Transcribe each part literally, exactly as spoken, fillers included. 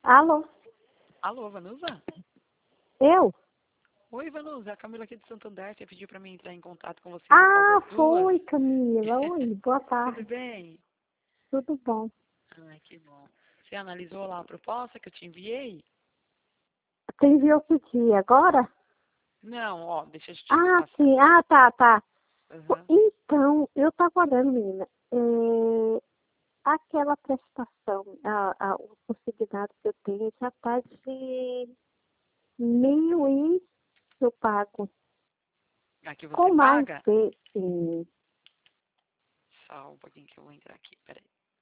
Alô? Alô, Vanusa? Eu? Oi, Vanusa, a Camila aqui de Santander, você pediu pra mim entrar em contato com você Ah, após as duas. foi, Camila. Oi, boa tarde. Tudo bem? Tudo bom? Ai, que bom. Você analisou lá a proposta que eu te enviei? Você enviou que dia? Agora? Não, ó, deixa eu te Ah, passar. sim. Ah, tá, tá. Uhum. Então, eu tava olhando, menina. É, aquela prestação, a, a, o consignado que eu tenho já tá de mil e eu pago. Aqui você Com mais paga? esse. Só um pouquinho que eu vou entrar aqui, peraí.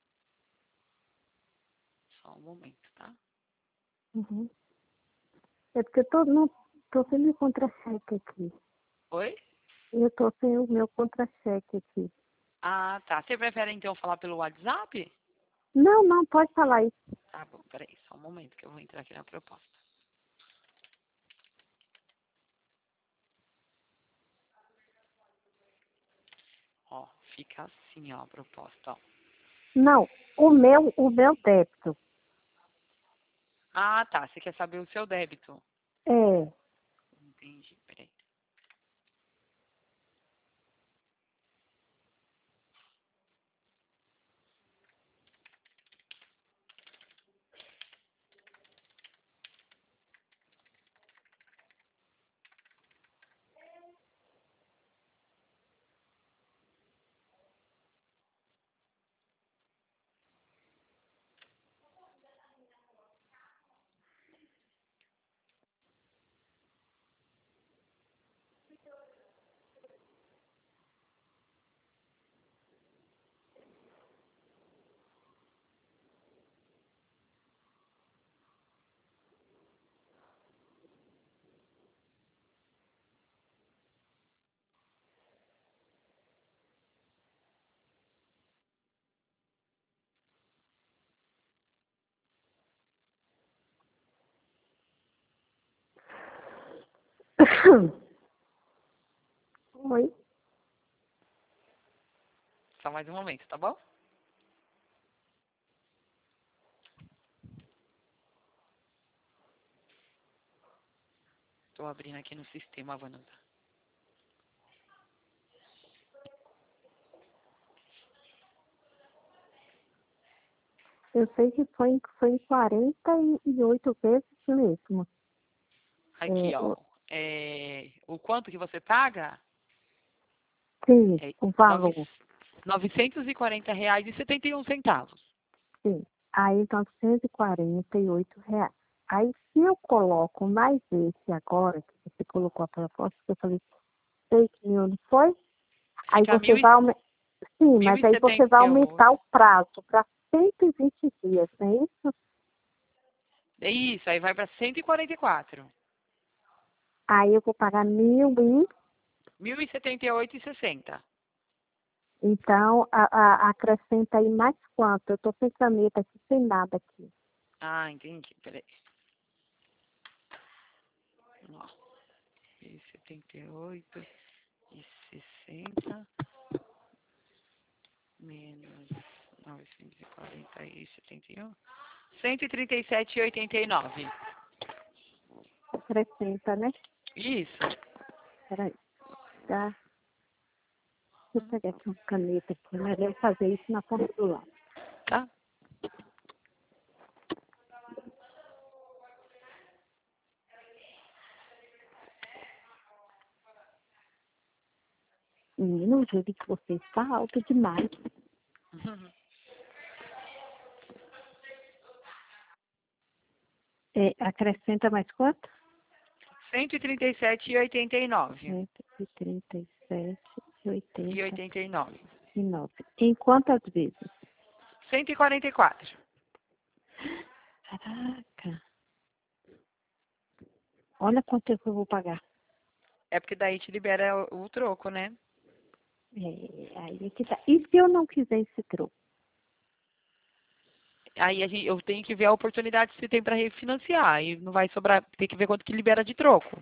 Só um momento, tá? Uhum. É porque eu tô, não, tô sem meu contra-cheque aqui. Oi? Eu tô sem o meu contra-cheque aqui. Ah, tá. Você prefere então falar pelo WhatsApp? Não, não, pode falar isso. Tá bom, peraí, só um momento que eu vou entrar aqui na proposta. Ó, fica assim, ó, a proposta, ó. Não, o meu, o meu débito. Ah, tá. Você quer saber o seu débito? É. Entendi, peraí. Oi. Só mais um momento, tá bom? Tô abrindo aqui no sistema, Vanusa. Eu sei que foi, foi em quarenta e oito vezes mesmo. Aqui, É, ó. o- É, o quanto que você paga? sim, É o nove- valor. novecentos e quarenta reais e setenta e um centavos. Sim. Aí, novecentos e quarenta e oito reais. Aí, se eu coloco mais esse agora, que você colocou a proposta, que eu falei seis mil, não foi? Aí Fica você mil e, vai aumentar. Sim, mil mas e aí você vai setenta e aumentar o oito. prazo para cento e vinte dias, não é isso? É isso, aí vai para cento e quarenta e quatro. Aí eu vou pagar mil e. Mil e setenta e oito e sessenta. Então, a, a, acrescenta aí mais quanto? Eu estou sem caneta aqui, sem nada aqui. Ah, entendi. Peraí. Ó, mil e setenta e oito e sessenta menos novecentos e quarenta e setenta e um. cento e trinta e sete e oitenta e nove. Acrescenta, né? Isso. Peraí. Tá. Deixa eu pegar aqui uma caneta aqui, mas eu fazer isso na ponta do lado. Tá? Menino, o juro que você está alto demais. É, acrescenta mais quanto? cento e trinta e sete e oitenta e nove. cento e trinta e sete e E oitenta oitenta e nove. e nove. Em quantas vezes? cento e quarenta e quatro. Caraca. Olha quanto tempo eu vou pagar. É porque daí te libera o, o troco, né? É, aí é que tá. E se eu não quiser esse troco? Aí a gente, eu tenho que ver a oportunidade que você tem para refinanciar. E não vai sobrar, tem que ver quanto que libera de troco.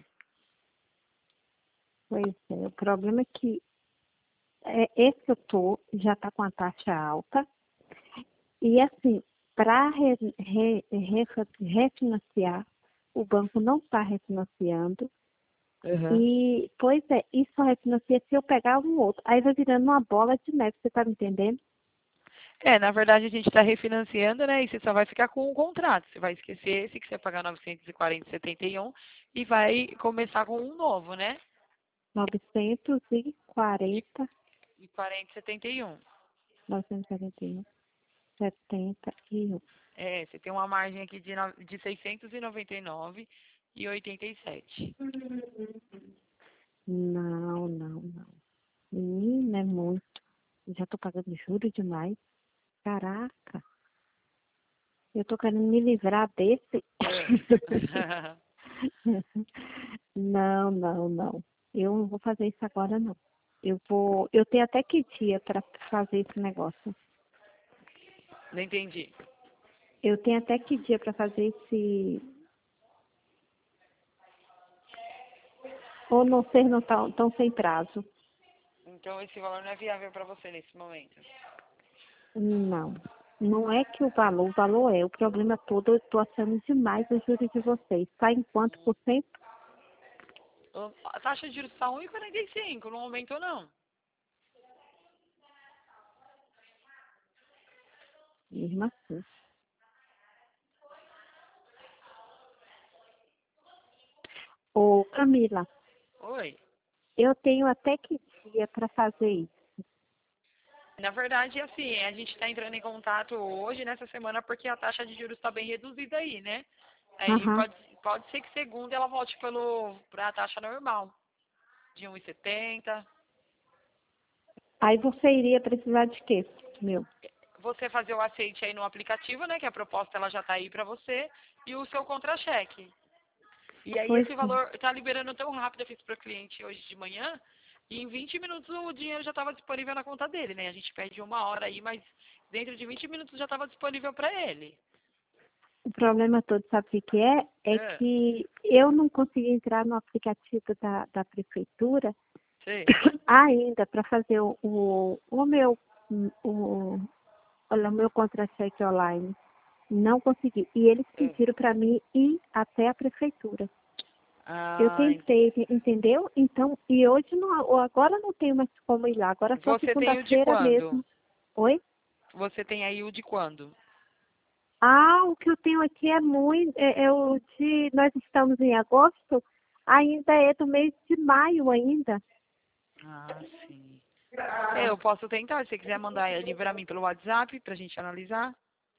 Pois é, o problema é que é, esse que eu tô já tá com a taxa alta. E assim, para re, re, refa- refinanciar, o banco não está refinanciando. Uhum. E, pois é, isso só refinancia se eu pegar um outro. Aí vai virando uma bola de neve, você tá me entendendo? É, na verdade a gente está refinanciando, né? E você só vai ficar com o contrato. Você vai esquecer esse que você vai pagar novecentos e quarenta e setenta e um e vai começar com um novo, né? novecentos e quarenta, E quarenta e setenta e um. novecentos e quarenta e um, setenta e um. É, você tem uma margem aqui de, no- de seiscentos e noventa e nove e oitenta e sete. Não, não, não. Menina, é muito. Eu já tô pagando juros demais. Caraca, eu tô querendo me livrar desse. Não, não, não. Eu não vou fazer isso agora, não. Eu vou. Eu tenho até que dia para fazer esse negócio. Não entendi. Eu tenho até que dia para fazer esse. Ou não ser não tão, tão sem prazo. Então esse valor não é viável para você nesse momento. Não. Não é que o valor, o valor é. O problema todo, eu estou achando demais os juros de vocês. Está em quanto por cento? O- A taxa de juros está um vírgula quarenta e cinco, não aumentou não. Mesmo assim. Ô, Camila, Oi. eu tenho até que dia para fazer isso? Na verdade, assim, a gente está entrando em contato hoje, nessa semana, porque a taxa de juros está bem reduzida aí, né? Aí Aham. pode, pode ser que segunda ela volte para a taxa normal, de um vírgula setenta. Aí você iria precisar de quê, meu? Você fazer o aceite aí no aplicativo, né? Que a proposta ela já está aí para você, e o seu contra-cheque. E aí Pois esse é. valor está liberando tão rápido, eu fiz para o cliente hoje de manhã, e em vinte minutos o dinheiro já estava disponível na conta dele, né? A gente pede uma hora aí, mas dentro de vinte minutos já estava disponível para ele. O problema todo, sabe o que que é? É É, que eu não consegui entrar no aplicativo da, da prefeitura sei. ainda para fazer o, o, o meu o, olha, o meu contra-cheque online. Não consegui. E eles É. pediram para mim ir até a prefeitura. Eu Ah, entendi. tentei, entendeu? Então, e hoje não, agora não tenho mais como ir lá. Agora só Você tem o de segunda-feira quando? mesmo. Oi? Você tem aí o de quando? Ah, o que eu tenho aqui é muito, é, é o de, nós estamos em agosto, ainda é do mês de maio ainda. Ah, sim. É, eu posso tentar, se você quiser mandar ele para mim pelo WhatsApp, pra gente analisar.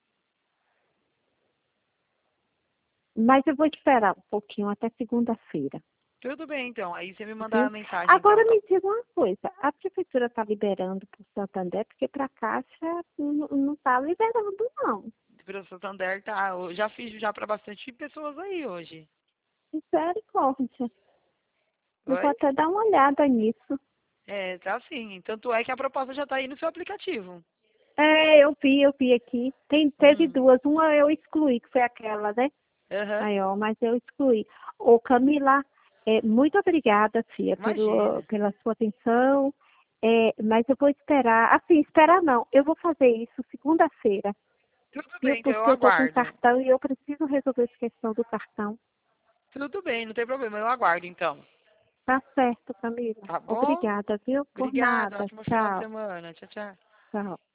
Mas eu vou esperar um pouquinho até segunda-feira, Tudo bem, então. Aí você me manda a viu? mensagem, então. Agora me diga uma coisa, a prefeitura está liberando para o Santander, porque para a Caixa não está liberando, não. Pelo Santander, tá. Eu já fiz já para bastante pessoas aí hoje. Misericórdia. Eu vou Oi? até dar uma olhada nisso. É, tá sim. Tanto é que a proposta já tá aí no seu aplicativo. É, eu vi, eu vi aqui. Tem, teve Uhum. duas, uma eu excluí, que foi aquela, né? Aham. Aí, ó, mas eu excluí. Ô, Camila, é, muito obrigada, filha, pelo, Imagina. pela sua atenção. É, mas eu vou esperar, assim, esperar não, eu vou fazer isso segunda-feira, Tudo viu? bem, então eu Porque eu tô com aguardo. cartão e eu preciso resolver essa questão do cartão. Tudo bem, não tem problema. Eu aguardo, então. Tá certo, Camila. Tá bom? Obrigada, viu? Por Obrigada. nada. Ótimo final de Tchau. semana. Tchau, tchau. Tchau.